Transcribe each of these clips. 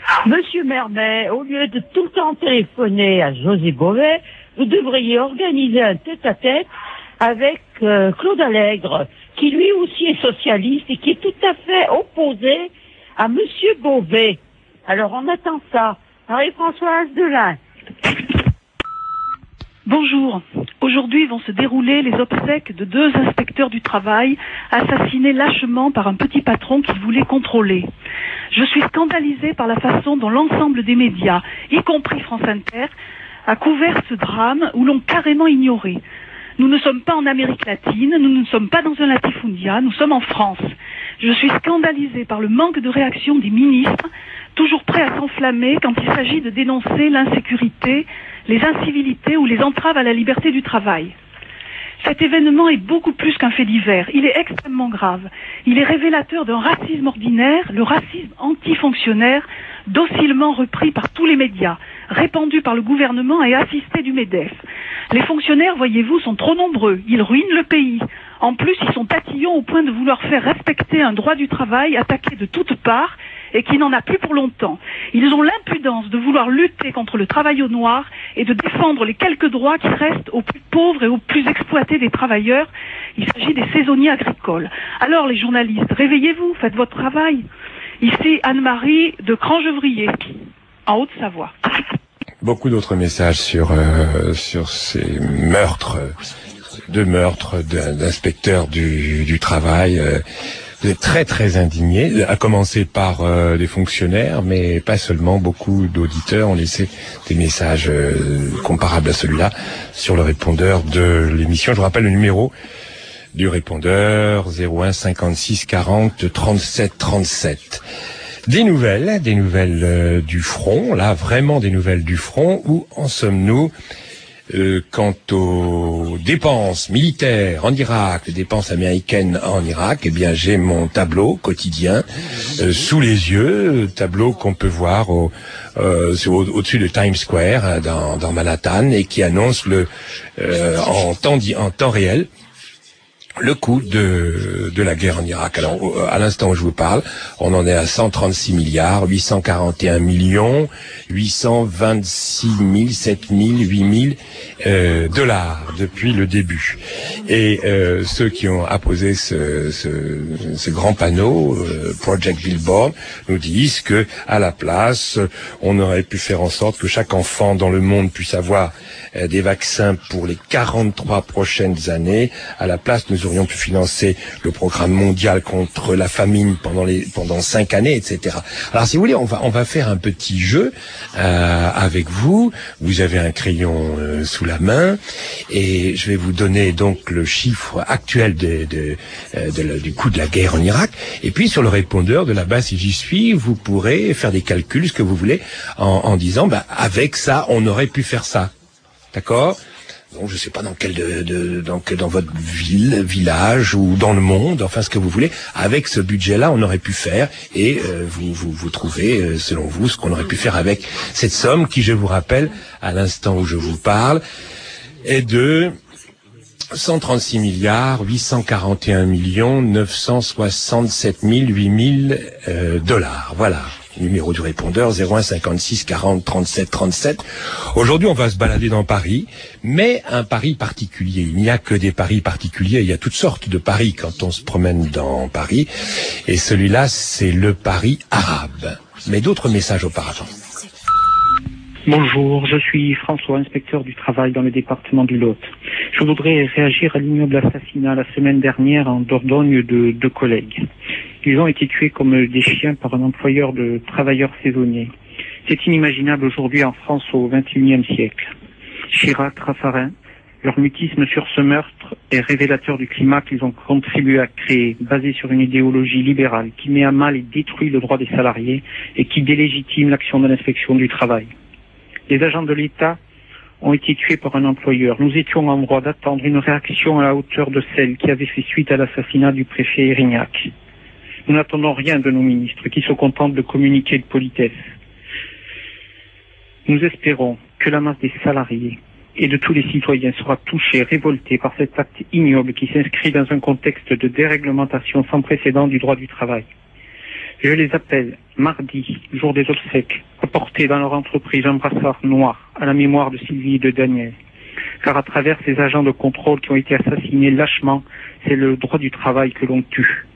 Monsieur Mermet, au lieu de tout le temps téléphoner à José Bové, vous devriez organiser un tête-à-tête avec Claude Allègre, qui lui aussi est socialiste et qui est tout à fait opposé à Monsieur Bové. Alors on attend ça. Marie-Françoise Delin. Bonjour. Aujourd'hui vont se dérouler les obsèques de 2 inspecteurs du travail assassinés lâchement par un petit patron qui voulait contrôler. Je suis scandalisée par la façon dont l'ensemble des médias, y compris France Inter, a couvert ce drame ou l'ont carrément ignoré. Nous ne sommes pas en Amérique latine, nous ne sommes pas dans un latifundia, nous sommes en France. Je suis scandalisée par le manque de réaction des ministres, toujours prêts à s'enflammer quand il s'agit de dénoncer l'insécurité, les incivilités ou les entraves à la liberté du travail. Cet événement est beaucoup plus qu'un fait divers. Il est extrêmement grave. Il est révélateur d'un racisme ordinaire, le racisme antifonctionnaire, docilement repris par tous les médias, répandu par le gouvernement et assisté du MEDEF. Les fonctionnaires, voyez-vous, sont trop nombreux. Ils ruinent le pays. En plus, ils sont tatillons au point de vouloir faire respecter un droit du travail attaqué de toutes parts et qui n'en a plus pour longtemps. Ils ont l'impudence de vouloir lutter contre le travail au noir et de défendre les quelques droits qui restent aux plus pauvres et aux plus exploités des travailleurs. Il s'agit des saisonniers agricoles. Alors les journalistes, réveillez-vous, faites votre travail. Ici Anne-Marie de Crangevrier, en Haute-Savoie. Beaucoup d'autres messages sur ces meurtres, d'inspecteurs du travail. Vous êtes très très indignés, à commencer par des fonctionnaires, mais pas seulement. Beaucoup d'auditeurs ont laissé des messages comparables à celui-là sur le répondeur de l'émission. Je vous rappelle le numéro du répondeur 01 56 40 37 37. Des nouvelles du front, là vraiment des nouvelles du front. Où en sommes-nous quant aux dépenses militaires en Irak, les dépenses américaines en Irak? Eh bien, j'ai mon tableau quotidien sous les yeux, tableau qu'on peut voir au-dessus de Times Square dans Manhattan, et qui annonce en temps réel le coût de la guerre en Irak. Alors, à l'instant où je vous parle, on en est à 136 milliards, 841 millions, 826 000, 7 000, 8 000 dollars depuis le début. Et ceux qui ont apposé ce grand panneau, Project Billboard, nous disent que à la place, on aurait pu faire en sorte que chaque enfant dans le monde puisse avoir des vaccins pour les 43 prochaines années. À la place, nous aurions pu financer le programme mondial contre la famine pendant 5 années, etc. Alors, si vous voulez, on va faire un petit jeu avec vous. Vous avez un crayon sous la main, et je vais vous donner donc le chiffre actuel du coût de la guerre en Irak. Et puis, sur le répondeur de là-bas, si j'y suis, vous pourrez faire des calculs, ce que vous voulez, en disant, avec ça, on aurait pu faire ça. D'accord? Donc, je sais pas dans votre ville, village ou dans le monde, enfin ce que vous voulez. Avec ce budget-là, on aurait pu faire, et vous trouvez, selon vous, ce qu'on aurait pu faire avec cette somme qui, je vous rappelle, à l'instant où je vous parle, est de 136 milliards 841 millions 967 8 000 dollars. Voilà. Numéro du répondeur 01 56 40 37 37. Aujourd'hui, on va se balader dans Paris, mais un Paris particulier. Il n'y a que des paris particuliers. Il y a toutes sortes de paris quand on se promène dans Paris. Et celui-là, c'est le Paris arabe. Mais d'autres messages auparavant. Bonjour, je suis François, inspecteur du travail dans le département du Lot. Je voudrais réagir à l'ignoble assassinat la semaine dernière en Dordogne de 2 collègues. Ils ont été tués comme des chiens par un employeur de travailleurs saisonniers. C'est inimaginable aujourd'hui en France au XXIe siècle. Chirac, Raffarin, leur mutisme sur ce meurtre est révélateur du climat qu'ils ont contribué à créer, basé sur une idéologie libérale qui met à mal et détruit le droit des salariés et qui délégitime l'action de l'inspection du travail. Les agents de l'État ont été tués par un employeur. Nous étions en droit d'attendre une réaction à la hauteur de celle qui avait fait suite à l'assassinat du préfet Erignac. Nous n'attendons rien de nos ministres qui se contentent de communiquer de politesse. Nous espérons que la masse des salariés et de tous les citoyens sera touchée, révoltée par cet acte ignoble qui s'inscrit dans un contexte de déréglementation sans précédent du droit du travail. Je les appelle mardi, jour des obsèques, à porter dans leur entreprise un brassard noir à la mémoire de Sylvie et de Daniel. Car à travers ces agents de contrôle qui ont été assassinés lâchement, c'est le droit du travail que l'on tue.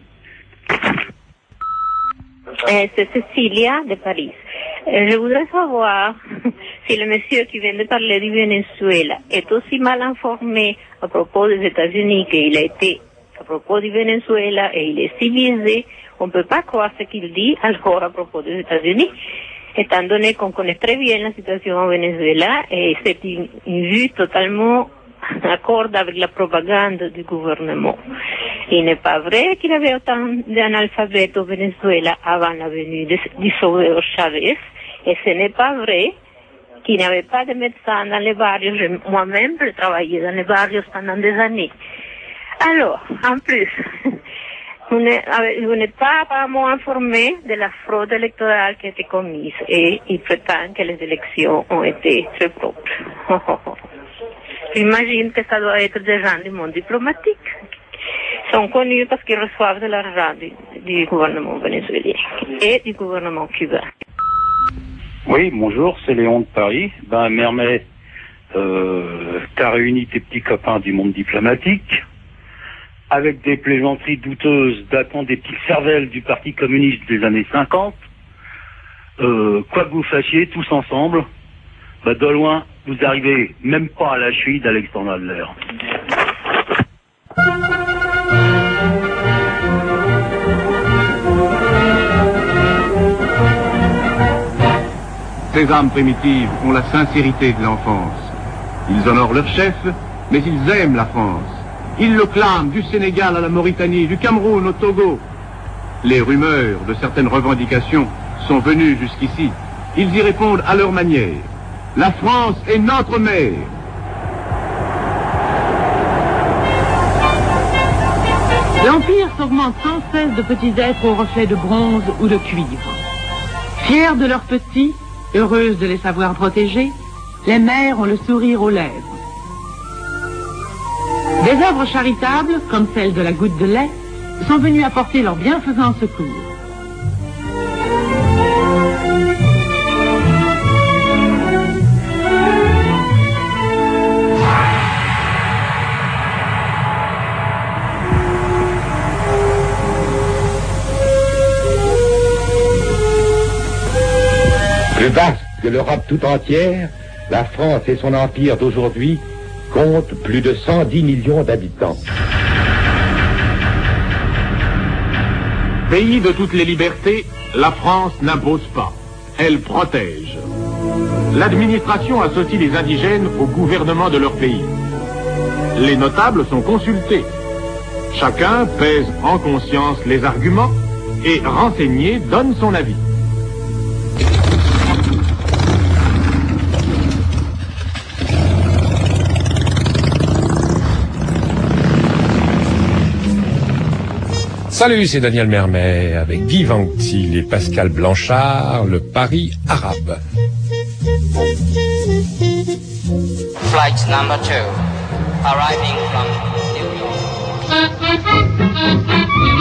C'est Cecilia de Paris. Je voudrais savoir si le monsieur qui vient de parler du Venezuela est aussi mal informé à propos des États-Unis qu'il a été à propos du Venezuela et il est civilisé. On ne peut pas croire ce qu'il dit encore à propos des États-Unis, étant donné qu'on connaît très bien la situation au Venezuela et c'est une vue totalement accorde avec la propagande du gouvernement. Il n'est pas vrai qu'il y avait autant d'analphabètes au Venezuela avant la venue du sauveur Chavez, et ce n'est pas vrai qu'il n'y avait pas de médecins dans les barrios. Moi-même, j'ai travaillé dans les barrios pendant des années. Alors, en plus, vous n'êtes pas apparemment informé de la fraude électorale qui a été commise, et il prétend que les élections ont été très propres. J'imagine que ça doit être des gens du monde diplomatique. Ils sont connus parce qu'ils reçoivent de l'argent du gouvernement vénézuélien et du gouvernement cubain. Oui, bonjour, c'est Léon de Paris. Mermet, t'as réuni tes petits copains du monde diplomatique avec des plaisanteries douteuses datant des petites cervelles du Parti communiste des années 50. Quoi que vous fassiez tous ensemble, de loin, vous arrivez même pas à la cheville d'Alexandre Adler. Ces âmes primitives ont la sincérité de l'enfance. Ils honorent leur chef, mais ils aiment la France. Ils le clament du Sénégal à la Mauritanie, du Cameroun au Togo. Les rumeurs de certaines revendications sont venues jusqu'ici. Ils y répondent à leur manière. La France est notre mère. L'Empire s'augmente sans cesse de petits êtres aux reflets de bronze ou de cuivre. Fiers de leurs petits, heureuses de les savoir protéger, les mères ont le sourire aux lèvres. Des œuvres charitables, comme celle de la goutte de lait, sont venues apporter leur bienfaisant secours. Plus vaste que l'Europe tout entière, la France et son empire d'aujourd'hui comptent plus de 110 millions d'habitants. Pays de toutes les libertés, la France n'impose pas, elle protège. L'administration associe les indigènes au gouvernement de leur pays. Les notables sont consultés. Chacun pèse en conscience les arguments et, renseigné, donne son avis. Salut, c'est Daniel Mermet avec Guy Vanctil et Pascal Blanchard, le Paris arabe. Flight number 2, arriving from New York.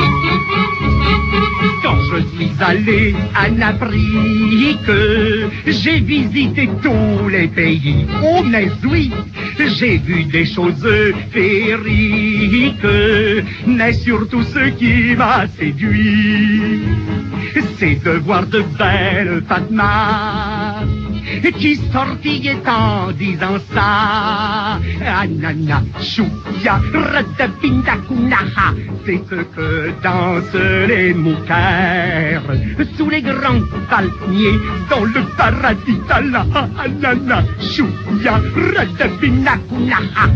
Quand je suis allé en Afrique, j'ai visité tous les pays. Oh mais oui, j'ai vu des choses féeriques, mais surtout ce qui m'a séduit, c'est de voir de belles Fatma qui sortillaient en disant ça. Anana, chouya, radabinda kunaha, c'est ce que dansent les moukers sous les grands palmiers dans le paradis d'Allah. Anana, chouya, radabinda kunaha.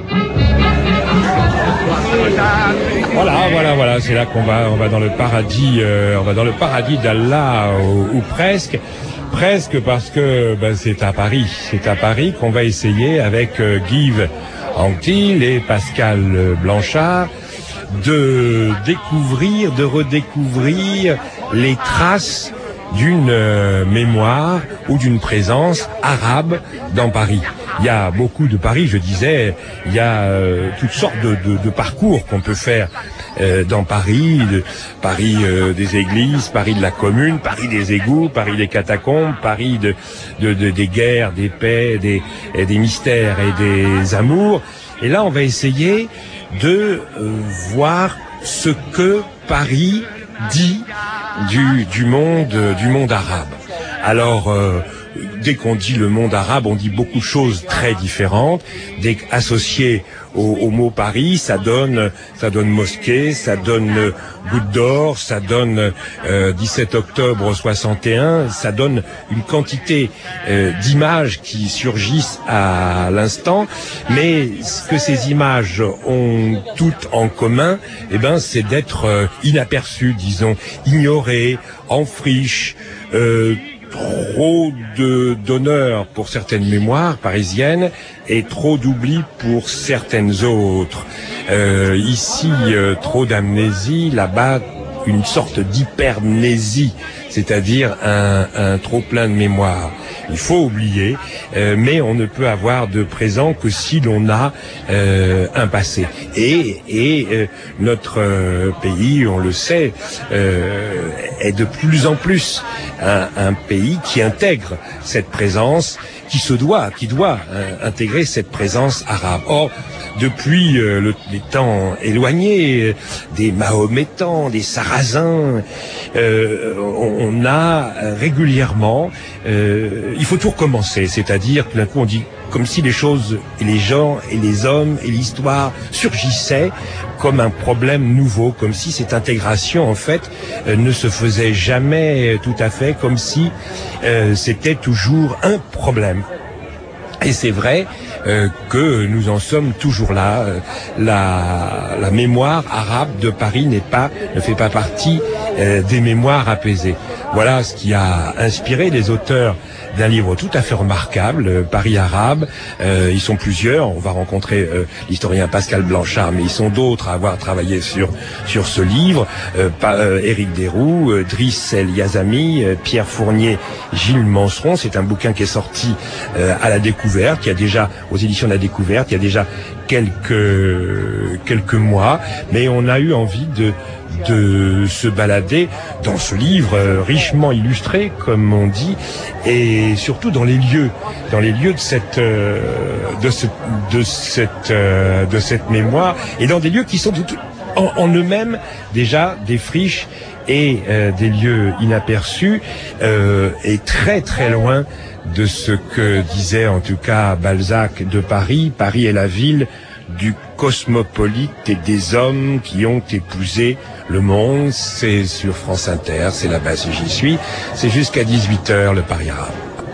Voilà, c'est là qu'on va, on va dans le paradis d'Allah ou presque parce que c'est à Paris qu'on va essayer avec Guy Vanctil et Pascal Blanchard de redécouvrir les traces d'une mémoire ou d'une présence arabe dans Paris. Il y a beaucoup de Paris, je disais, il y a toutes sortes de parcours qu'on peut faire dans Paris, Paris des églises, Paris de la commune, Paris des égouts, Paris des catacombes, Paris des guerres, des paix, des mystères et des amours. Et là, on va essayer de voir ce que Paris dit du monde arabe. Alors, dès qu'on dit le monde arabe, on dit beaucoup de choses très différentes. Dès qu'associé au mot Paris, ça donne mosquée, ça donne goutte d'or, ça donne 17 octobre 61, ça donne une quantité d'images qui surgissent à l'instant, mais ce que ces images ont toutes en commun, c'est d'être inaperçues, disons, ignorées, en friche, trop d'honneur pour certaines mémoires parisiennes et trop d'oubli pour certaines autres. Ici, trop d'amnésie, là-bas, une sorte d'hypermnésie, c'est-à-dire un trop plein de mémoire. Il faut oublier, mais on ne peut avoir de présent que si l'on a un passé. Et notre pays, on le sait, est de plus en plus un pays qui intègre cette présence, qui doit intégrer cette présence arabe. Or, depuis les temps éloignés, des Mahométans, des Sarrasins, on a régulièrement, il faut tout recommencer, c'est-à-dire que d'un coup on dit comme si les choses et les gens et les hommes et l'histoire surgissaient comme un problème nouveau, comme si cette intégration en fait ne se faisait jamais tout à fait, comme si c'était toujours un problème. Et c'est vrai que nous en sommes toujours là. La mémoire arabe de Paris ne fait pas partie des mémoires apaisées. Voilà ce qui a inspiré les auteurs d'un livre tout à fait remarquable, Paris arabe. Ils sont plusieurs. On va rencontrer l'historien Pascal Blanchard, mais ils sont d'autres à avoir travaillé sur ce livre. Éric Desroux, Driss El Yazami, Pierre Fournier, Gilles Manseron. C'est un bouquin qui est sorti à la Découverte, qui a déjà aux éditions de la Découverte, il y a déjà quelques mois, mais on a eu envie de se balader dans ce livre richement illustré, comme on dit, et surtout dans les lieux de cette mémoire, et dans des lieux qui sont en eux-mêmes déjà des friches et des lieux inaperçus, et très très loin de ce que disait en tout cas Balzac de Paris. Paris est la ville du cosmopolite et des hommes qui ont épousé le monde. C'est sur France Inter, c'est là-bas si j'y suis. C'est jusqu'à 18h le Paris arabe.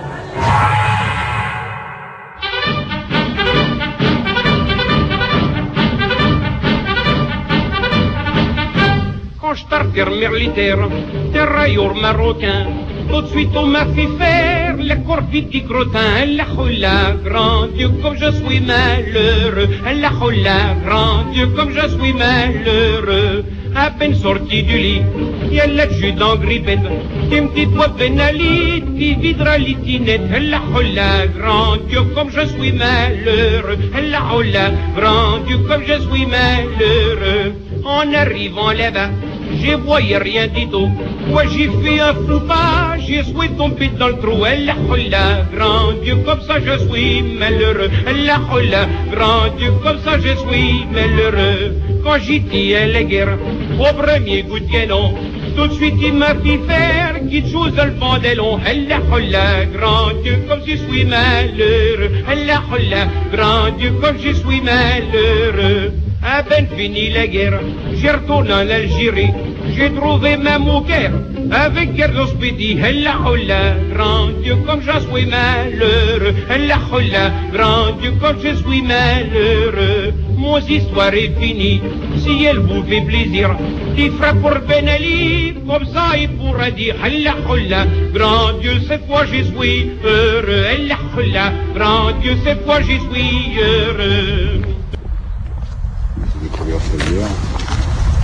Quand je partais militaire, terrailleur marocain, tout de suite on m'a fait faire les corpiti crottins. La hola, grand Dieu, comme je suis malheureux. La hola, grand Dieu, comme je suis malheureux. À peine sorti du lit, il y a l'adjudant grippette qui me dit toi Ben Ali, qui videra l'itinette. La hola, grand Dieu, comme je suis malheureux. La hola, grand Dieu, comme je suis malheureux. En arrivant là-bas, j'ai voyé rien du tout. Moi j'ai fait un fou pas, j'ai souhaité tomber dans le trou. La hola, grand Dieu, comme ça je suis malheureux. La hola, grand Dieu, comme ça je suis malheureux. Quand j'ai dit à la guerre, au premier coup de canon, tout de suite il m'a fait faire quelque chose dans le pantalon. La hola, grand Dieu, comme je suis malheureux. La hola, grand Dieu, comme je suis malheureux. À peine fini la guerre, j'ai retourné en Algérie. J'ai trouvé même au Caire, avec Carlos Petit. La hola, grand Dieu, comme je suis malheureux. La hola, grand Dieu, comme je suis malheureux. Mon histoire est finie, si elle vous fait plaisir, tu feras pour Ben Ali, comme ça il pourra dire. La hola, grand Dieu, cette fois j'y suis heureux. La hola, grand Dieu, cette fois j'y suis heureux.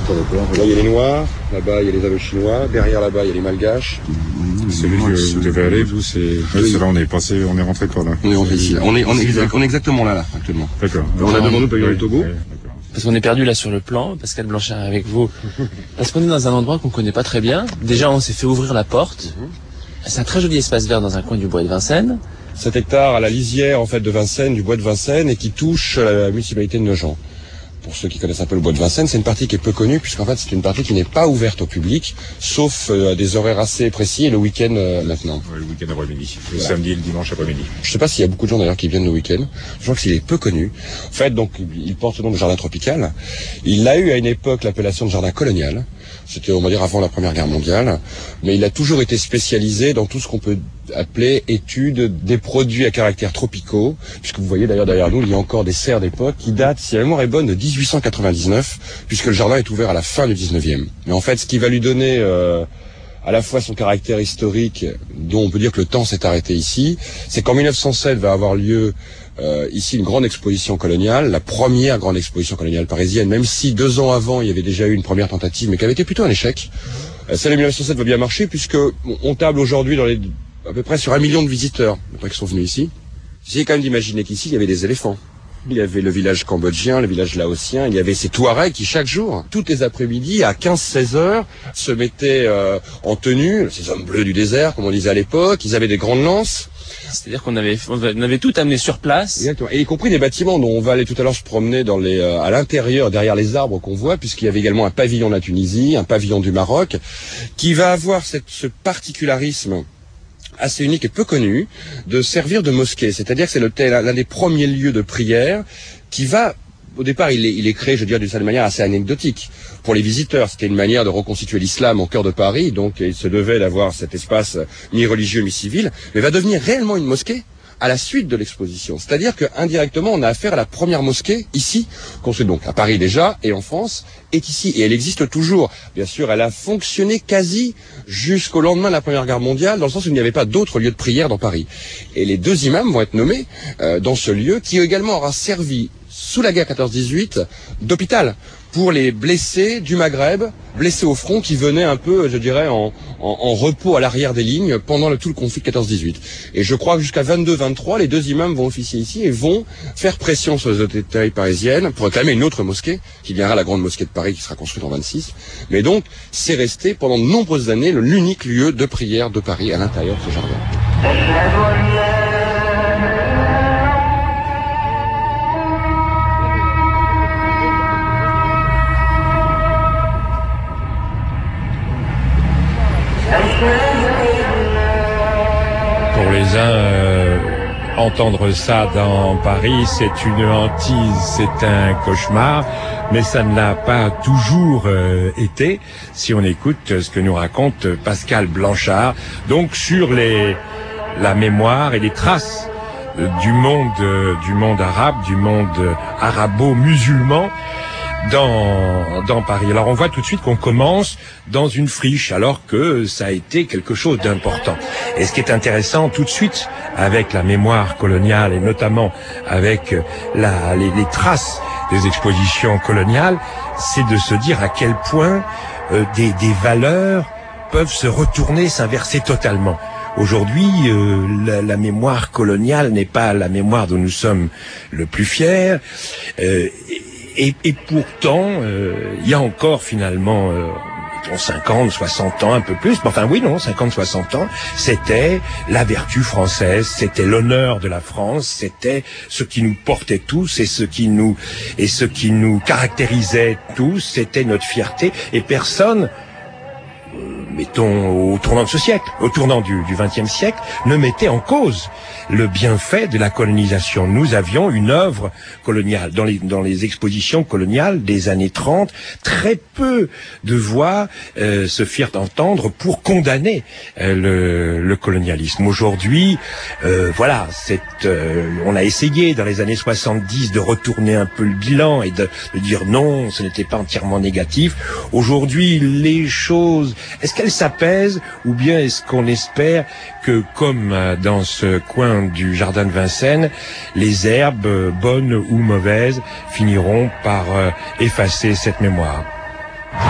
Là, il y a les Noirs, là-bas, il y a les Indochinois, derrière là-bas, il y a les Malgaches. Celui que vous devez aller, vous, c'est là, on est rentré par là. On est rentré ici, là. On est exactement là, actuellement. D'accord. On a devant nous le pavillon du Togo. Parce qu'on est perdu là sur le plan, Pascal Blanchard est avec vous. Parce qu'on est dans un endroit qu'on connaît pas très bien. Déjà, on s'est fait ouvrir la porte. C'est un très joli espace vert dans un coin du bois de Vincennes. 7 hectares à la lisière, en fait, de Vincennes, du bois de Vincennes, et qui touche la municipalité de Nogent. Pour ceux qui connaissent un peu le bois de Vincennes, c'est une partie qui est peu connue, puisqu'en fait, c'est une partie qui n'est pas ouverte au public, sauf à des horaires assez précis, et le week-end maintenant. Ouais, le week-end après-midi. Le samedi et le dimanche après-midi. Je sais pas s'il y a beaucoup de gens d'ailleurs qui viennent le week-end. Je crois qu'il est peu connu. En fait, donc, il porte le nom de jardin tropical. Il a eu à une époque l'appellation de jardin colonial. C'était, on va dire, avant la Première Guerre mondiale. Mais il a toujours été spécialisé dans tout ce qu'on peut appeler étude des produits à caractère tropicaux. Puisque vous voyez d'ailleurs derrière nous, il y a encore des serres d'époque qui datent, si la mémoire est bonne, de 1899, puisque le jardin est ouvert à la fin du 19e. Mais en fait, ce qui va lui donner à la fois son caractère historique, dont on peut dire que le temps s'est arrêté ici, c'est qu'en 1907 va avoir lieu ici une grande exposition coloniale, la première grande exposition coloniale parisienne, même si 2 ans avant il y avait déjà eu une première tentative, mais qui avait été plutôt un échec. Celle de 1907 va bien marcher, puisque on table aujourd'hui dans à peu près sur 1 million de visiteurs, après qu'ils sont venus ici. J'essaie quand même d'imaginer qu'ici il y avait des éléphants. Il y avait le village cambodgien, le village laotien, il y avait ces Touaregs qui chaque jour, toutes les après-midi, à 15-16 heures, se mettaient en tenue, ces hommes bleus du désert, comme on disait à l'époque, ils avaient des grandes lances. C'est-à-dire qu'on avait tout amené sur place. Exactement. Et y compris des bâtiments dont on va aller tout à l'heure se promener à l'intérieur, derrière les arbres qu'on voit, puisqu'il y avait également un pavillon de la Tunisie, un pavillon du Maroc, qui va avoir ce particularisme assez unique et peu connu, de servir de mosquée. C'est-à-dire que c'est l'un des premiers lieux de prière qui va, au départ, il est créé, je dirais, d'une certaine manière assez anecdotique. Pour les visiteurs, c'était une manière de reconstituer l'islam au cœur de Paris, donc il se devait d'avoir cet espace mi-religieux, mi-civil, mais va devenir réellement une mosquée à la suite de l'exposition. C'est-à-dire que indirectement, on a affaire à la première mosquée ici, construite donc à Paris déjà et en France, est ici et elle existe toujours. Bien sûr, elle a fonctionné quasi jusqu'au lendemain de la Première Guerre mondiale, dans le sens où il n'y avait pas d'autres lieux de prière dans Paris. Et les 2 imams vont être nommés dans ce lieu, qui également aura servi sous la guerre 14-18 d'hôpital pour les blessés du Maghreb, blessés au front, qui venaient un peu, je dirais, en repos à l'arrière des lignes pendant tout le conflit de 14-18. Et je crois que jusqu'à 22-23, les 2 imams vont officier ici et vont faire pression sur les autorités parisiennes pour réclamer une autre mosquée, qui viendra la grande mosquée de Paris, qui sera construite en 26. Mais donc, c'est resté pendant de nombreuses années l'unique lieu de prière de Paris à l'intérieur de ce jardin. Pour les uns, entendre ça dans Paris, c'est une hantise, c'est un cauchemar, mais ça ne l'a pas toujours été, si on écoute ce que nous raconte Pascal Blanchard, donc sur la mémoire et les traces du monde arabe, du monde arabo-musulman, dans Paris. Alors on voit tout de suite qu'on commence dans une friche alors que ça a été quelque chose d'important. Et ce qui est intéressant tout de suite avec la mémoire coloniale et notamment avec les traces des expositions coloniales, c'est de se dire à quel point des valeurs peuvent se retourner, s'inverser totalement. Aujourd'hui, la mémoire coloniale n'est pas la mémoire dont nous sommes le plus fiers. Et pourtant, il y a encore finalement 50, 60 ans, un peu plus, mais enfin oui, non, 50, 60 ans, c'était la vertu française, c'était l'honneur de la France, c'était ce qui nous portait tous et ce qui nous caractérisait tous, c'était notre fierté, et personne, mettons au tournant de ce siècle, au tournant du XXe siècle, ne mettait en cause le bienfait de la colonisation. Nous avions une œuvre coloniale. Dans les expositions coloniales des années 30, très peu de voix se firent entendre pour condamner le colonialisme. Aujourd'hui, voilà, on a essayé dans les années 70 de retourner un peu le bilan et de dire non, ce n'était pas entièrement négatif. Aujourd'hui, les choses, est-ce qu'elles s'apaisent ou bien est-ce qu'on espère que, comme dans ce coin du jardin de Vincennes, les herbes, bonnes ou mauvaises, finiront par effacer cette mémoire?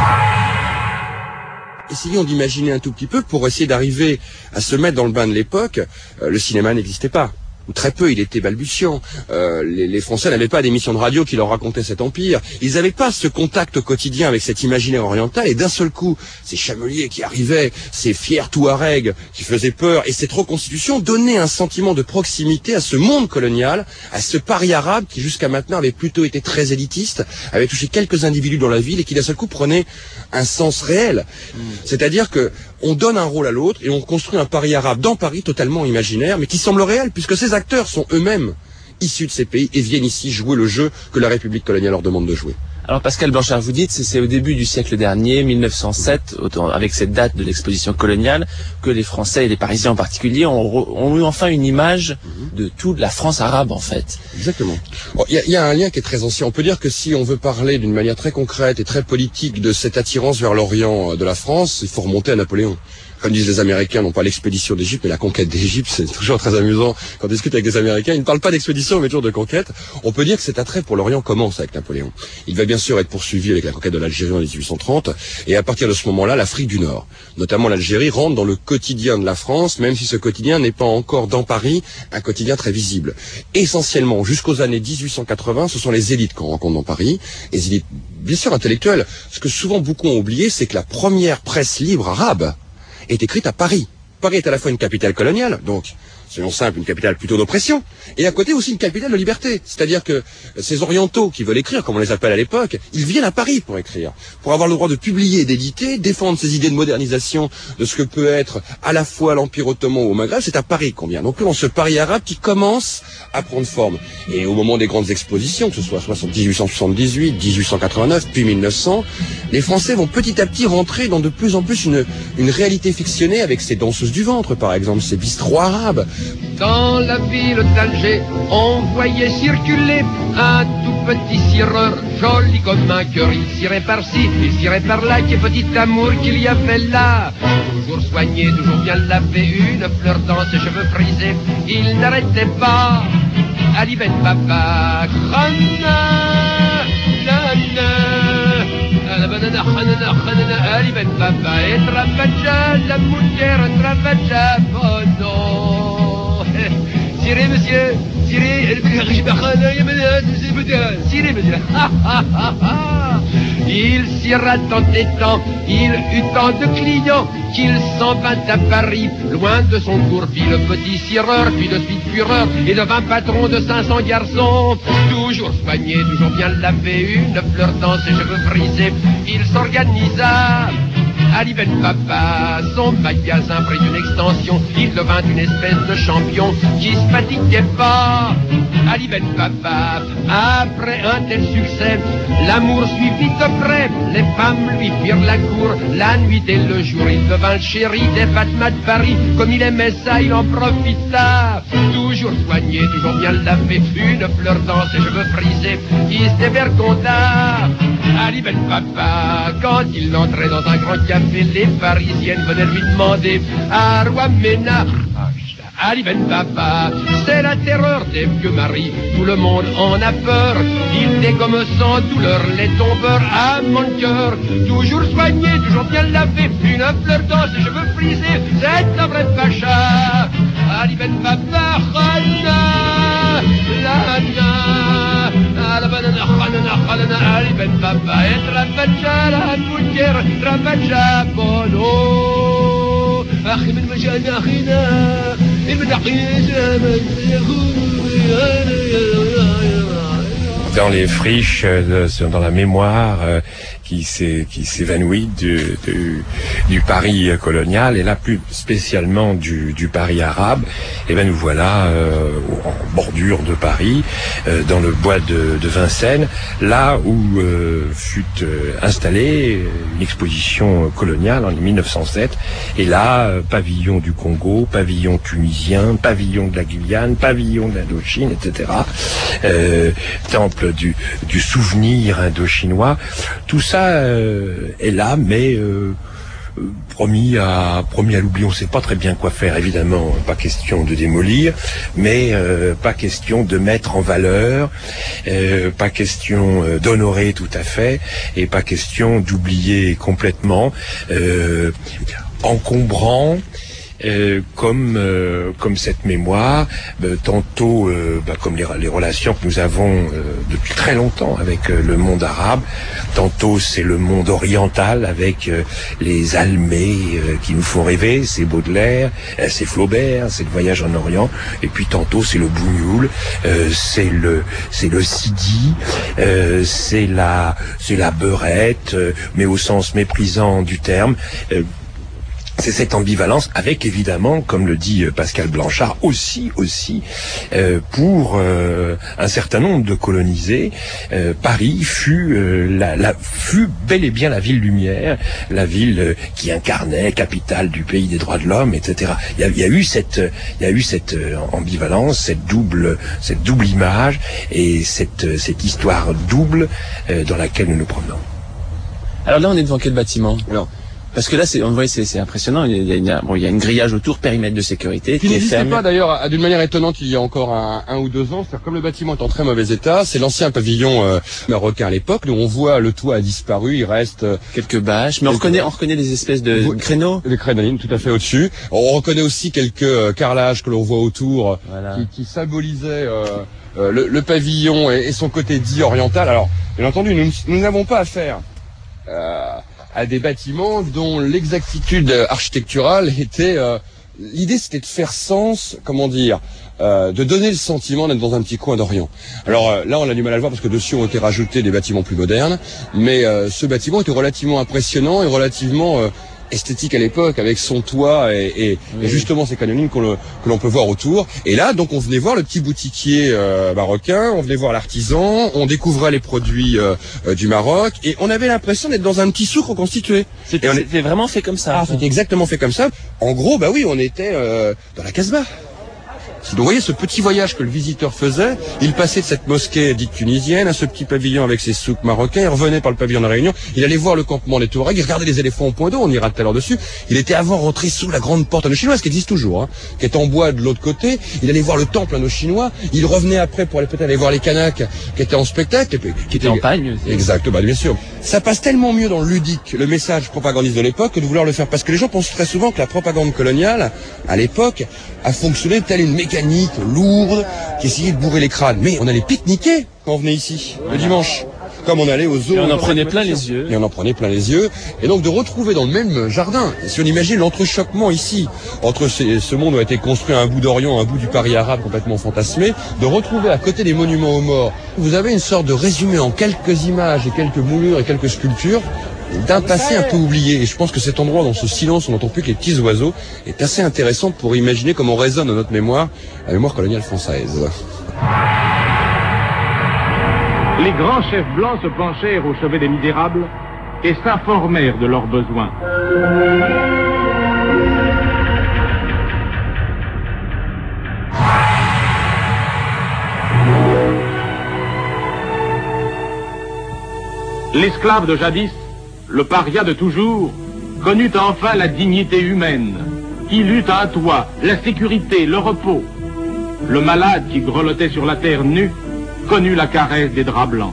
essayons d'imaginer un tout petit peu pour essayer d'arriver à se mettre dans le bain de l'époque. Le cinéma n'existait pas. Ou très peu, il était balbutiant. Les Français n'avaient pas d'émissions de radio qui leur racontaient cet empire. Ils n'avaient pas ce contact quotidien avec cet imaginaire oriental. Et d'un seul coup, ces chameliers qui arrivaient, ces fiers Touaregs qui faisaient peur, et cette reconstitution donnait un sentiment de proximité à ce monde colonial, à ce Paris arabe qui jusqu'à maintenant avait plutôt été très élitiste, avait touché quelques individus dans la ville et qui d'un seul coup prenait un sens réel. C'est-à-dire que on donne un rôle à l'autre et on construit un Paris arabe dans Paris totalement imaginaire, mais qui semble réel, puisque ces acteurs sont eux-mêmes issus de ces pays et viennent ici jouer le jeu que la République coloniale leur demande de jouer. Alors Pascal Blanchard, vous dites c'est au début du siècle dernier, 1907, avec cette date de l'exposition coloniale, que les Français et les Parisiens en particulier ont eu enfin une image de toute la France arabe en fait. Exactement. Il y a un lien qui est très ancien. On peut dire que si on veut parler d'une manière très concrète et très politique de cette attirance vers l'Orient de la France, il faut remonter à Napoléon. Comme disent les Américains, non pas l'expédition d'Égypte, mais la conquête d'Égypte. C'est toujours très amusant quand on discute avec des Américains. Ils ne parlent pas d'expédition, mais toujours de conquête. On peut dire que cet attrait pour l'Orient commence avec Napoléon. Il va bien sûr être poursuivi avec la conquête de l'Algérie en 1830. Et à partir de ce moment-là, l'Afrique du Nord, notamment l'Algérie, rentre dans le quotidien de la France, même si ce quotidien n'est pas encore dans Paris un quotidien très visible. Essentiellement, jusqu'aux années 1880, ce sont les élites qu'on rencontre dans Paris. Les élites, bien sûr, intellectuelles. Ce que souvent beaucoup ont oublié, c'est que la première presse libre arabe est écrite à Paris. Paris est à la fois une capitale coloniale, donc, soyons simples, une capitale plutôt d'oppression, et à côté aussi une capitale de liberté. C'est-à-dire que ces orientaux qui veulent écrire, comme on les appelle à l'époque, ils viennent à Paris pour écrire, pour avoir le droit de publier, d'éditer, défendre ces idées de modernisation de ce que peut être à la fois l'Empire ottoman ou au Maghreb. C'est à Paris qu'on vient. Donc là, dans ce Paris arabe qui commence à prendre forme. Et au moment des grandes expositions, que ce soit 1878, 1889, puis 1900, les Français vont petit à petit rentrer dans de plus en plus une réalité fictionnée avec ces danseuses du ventre, par exemple, ces bistrots arabes. Dans la ville d'Alger, on voyait circuler un tout petit cireur, joli comme un cœur. Il cirait par-ci, il cirait par-là, quel petit amour qu'il y avait là. Toujours soigné, toujours bien lavé, une fleur dans ses cheveux frisés. Il n'arrêtait pas, Ali Ben Baba, Khana, la banana, Khana, Ali Ben Baba, et Travaja, la moutière, Travaja, oh non. Sirez, monsieur, sirez, sirez, monsieur. Il sira tant et tant, il eut tant de clients qu'il s'en vint à Paris, loin de son tourpi, le petit cireur, puis de suite fureur, et devint patron de 500 garçons. Toujours soigné, toujours bien lavé, une fleur dans ses cheveux frisés, il s'organisa. Ali Ben Baba, son magasin prit une extension, il devint une espèce de champion qui se fatiguait pas. Ali Ben Baba, après un tel succès, l'amour suivit de près, les femmes lui firent la cour, la nuit et le jour, il devint le chéri des Fatmas de Paris, comme il aimait ça, il en profita. Toujours soigné, toujours bien lavé, une fleur dans ses cheveux frisés, il se dévergonda. Ali Ben Baba, quand il entrait dans un grand café, les Parisiennes venaient lui demander à Rouamena. Ali Ben Baba, c'est la terreur des vieux maris, tout le monde en a peur. Il dégomme sans douleur les tombeurs à mon cœur. Toujours soigné, toujours bien lavé, une fleur dans ses cheveux frisés, c'est un vrai pacha. Ali Ben Baba, Khana, Lana, la banana, Khana, Ali Ben Baba, et Travaja, la moutière, Travaja, bono. أخي من مجال أخينا dans les friches, dans la mémoire qui s'évanouit du Paris colonial, et là plus spécialement du Paris arabe. Et ben nous voilà en bordure de Paris, dans le bois de Vincennes, là où fut installée une exposition coloniale en 1907. Et là, pavillon du Congo, pavillon tunisien, pavillon de la Guyane, pavillon de l'Indochine, etc. Temple du souvenir indo-chinois. Tout ça est là, mais promis à l'oubli. On ne sait pas très bien quoi faire, évidemment. Pas question de démolir, mais pas question de mettre en valeur, pas question d'honorer tout à fait, et pas question d'oublier complètement, encombrant. Comme cette mémoire, tantôt comme les relations que nous avons depuis très longtemps avec le monde arabe, tantôt c'est le monde oriental avec les Almés qui nous font rêver, c'est Baudelaire, c'est Flaubert, c'est le voyage en Orient, et puis tantôt c'est le bougnoul, c'est le sidi, c'est la beurette, mais au sens méprisant du terme. C'est cette ambivalence avec, évidemment, comme le dit Pascal Blanchard, aussi pour un certain nombre de colonisés, Paris fut bel et bien la ville lumière, la ville qui incarnait capitale du pays des droits de l'homme, etc. Il y a eu cette ambivalence, cette double image et cette histoire double dans laquelle nous nous promenons. Alors là, on est devant quel bâtiment ? Parce que là, on voit, c'est impressionnant. Il y a une grillage autour, périmètre de sécurité. Qui n'existait pas d'ailleurs, d'une manière étonnante, il y a encore un ou 2 ans. C'est-à-dire, comme le bâtiment est en très mauvais état, c'est l'ancien pavillon marocain à l'époque. Où on voit le toit a disparu, il reste quelques bâches, mais on reconnaît des espèces de créneaux. Des créneaux, tout à fait au-dessus. On reconnaît aussi quelques carrelages que l'on voit autour, voilà, qui symbolisaient le pavillon et son côté dit oriental. Alors, bien entendu, nous n'avons pas affaire à des bâtiments dont l'exactitude architecturale était... l'idée, c'était de faire sens, de donner le sentiment d'être dans un petit coin d'Orient. Alors là, on a du mal à le voir parce que dessus ont été rajoutés des bâtiments plus modernes, mais ce bâtiment était relativement impressionnant et relativement esthétique à l'époque, avec son toit et justement ces canonines que l'on peut voir autour. Et là, donc, on venait voir le petit boutiquier marocain, on venait voir l'artisan, on découvrait les produits du Maroc, et on avait l'impression d'être dans un petit souk reconstitué. C'était vraiment fait comme ça. C'était exactement fait comme ça. En gros, on était dans la Casbah. Donc vous voyez ce petit voyage que le visiteur faisait, il passait de cette mosquée dite tunisienne à ce petit pavillon avec ses souks marocains, il revenait par le pavillon de la Réunion, il allait voir le campement des Touaregs, il regardait les éléphants au point d'eau, on ira tout à l'heure dessus, il était avant rentré sous la grande porte indochinoise qui existe toujours, qui est en bois de l'autre côté, il allait voir le temple indochinois, il revenait après pour aller peut-être aller voir les Kanaks qui étaient en spectacle, qui étaient en pagne. Exact, bien sûr. Ça passe tellement mieux dans le ludique, le message propagandiste de l'époque, que de vouloir le faire, parce que les gens pensent très souvent que la propagande coloniale, à l'époque, a fonctionné telle une mécanique lourde qui essayait de bourrer les crânes. Mais on allait pique-niquer quand on venait ici, le dimanche. Comme on allait aux zoos. Et on en prenait plein les yeux. Et on en prenait plein les yeux. Et donc de retrouver dans le même jardin, si on imagine l'entrechoquement ici, entre ce monde où a été construit un bout d'Orient, un bout du Paris arabe complètement fantasmé, de retrouver à côté des monuments aux morts, vous avez une sorte de résumé en quelques images et quelques moulures et quelques sculptures d'un passé un peu oublié. Et je pense que cet endroit, dans ce silence, on n'entend plus que les petits oiseaux, est assez intéressant pour imaginer comment résonne dans notre mémoire la mémoire coloniale française. Les grands chefs blancs se penchèrent au chevet des misérables et s'informèrent de leurs besoins. L'esclave de jadis, le paria de toujours, connut enfin la dignité humaine. Il eut un toit, la sécurité, le repos. Le malade qui grelottait sur la terre nue connut la caresse des draps blancs.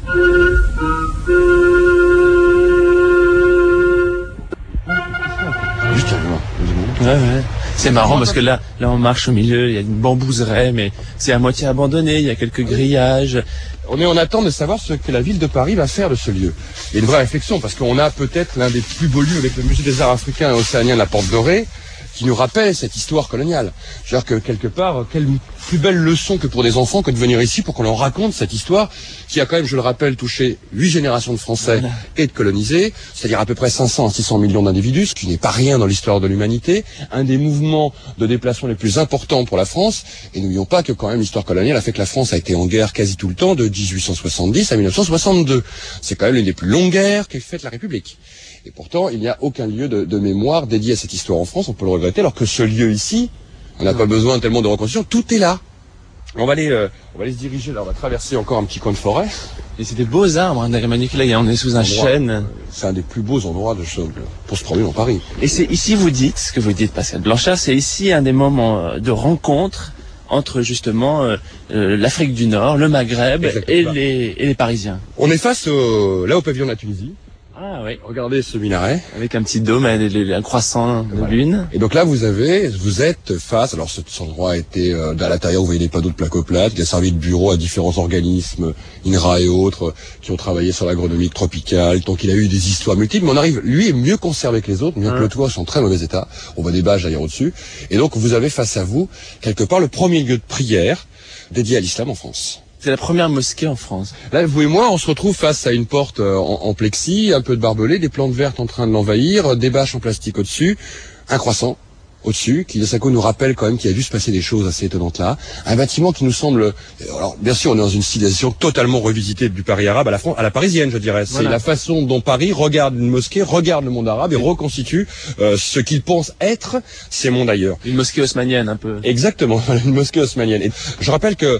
C'est marrant parce que là on marche au milieu, il y a une bambouseraie, mais c'est à moitié abandonné, il y a quelques grillages. On est en attente de savoir ce que la ville de Paris va faire de ce lieu. Il y a une vraie réflexion, parce qu'on a peut-être l'un des plus beaux lieux avec le musée des arts africains et océaniens de la Porte Dorée, qui nous rappelle cette histoire coloniale. C'est-à-dire que quelque part, quelle plus belle leçon que pour des enfants que de venir ici pour qu'on leur raconte cette histoire qui a quand même, je le rappelle, touché 8 générations de Français et de colonisés, c'est-à-dire à peu près 500 à 600 millions d'individus, ce qui n'est pas rien dans l'histoire de l'humanité, un des mouvements de déplacement les plus importants pour la France. Et n'oublions pas que quand même l'histoire coloniale a fait que la France a été en guerre quasi tout le temps, de 1870 à 1962. C'est quand même l'une des plus longues guerres qu'ait faite la République. Et pourtant, il n'y a aucun lieu de mémoire dédié à cette histoire en France, on peut le regretter, alors que ce lieu ici, on n'a pas besoin tellement de reconstruction, tout est là. On va aller se diriger, là on va traverser encore un petit coin de forêt. Et c'est des beaux arbres, hein, magnifiques. Là, on est sous un chêne. C'est un des plus beaux endroits pour se promener dans Paris. Et c'est ici, vous dites, ce que vous dites, Pascal Blanchard, c'est ici un des moments de rencontre entre justement l'Afrique du Nord, le Maghreb et les Parisiens. On est face au pavillon de la Tunisie. Ah oui. Regardez ce minaret. Avec un petit dôme, un croissant de lune. Et donc là, vous êtes face, alors cet endroit a été, à l'intérieur, vous voyez des panneaux de placoplates, qui a servi de bureau à différents organismes, INRA et autres, qui ont travaillé sur l'agronomie tropicale, donc il a eu des histoires multiples, mais on arrive, lui est mieux conservé que les autres, bien que le toit soit en très mauvais état, on voit des bâches d'ailleurs au-dessus, et donc vous avez face à vous, quelque part, le premier lieu de prière dédié à l'islam en France. C'est la première mosquée en France. Là, vous et moi, on se retrouve face à une porte en plexi, un peu de barbelé, des plantes vertes en train de l'envahir, des bâches en plastique au-dessus, un croissant au-dessus, qui de sa nous rappelle quand même qu'il a dû se passer des choses assez étonnantes là. Un bâtiment qui nous semble, alors bien sûr on est dans une civilisation totalement revisitée du Paris arabe à la parisienne, je dirais. Voilà. C'est la façon dont Paris regarde une mosquée, regarde le monde arabe et reconstitue ce qu'il pense être ces mondes ailleurs. Une mosquée haussmannienne un peu. Exactement, une mosquée haussmannienne. Et je rappelle que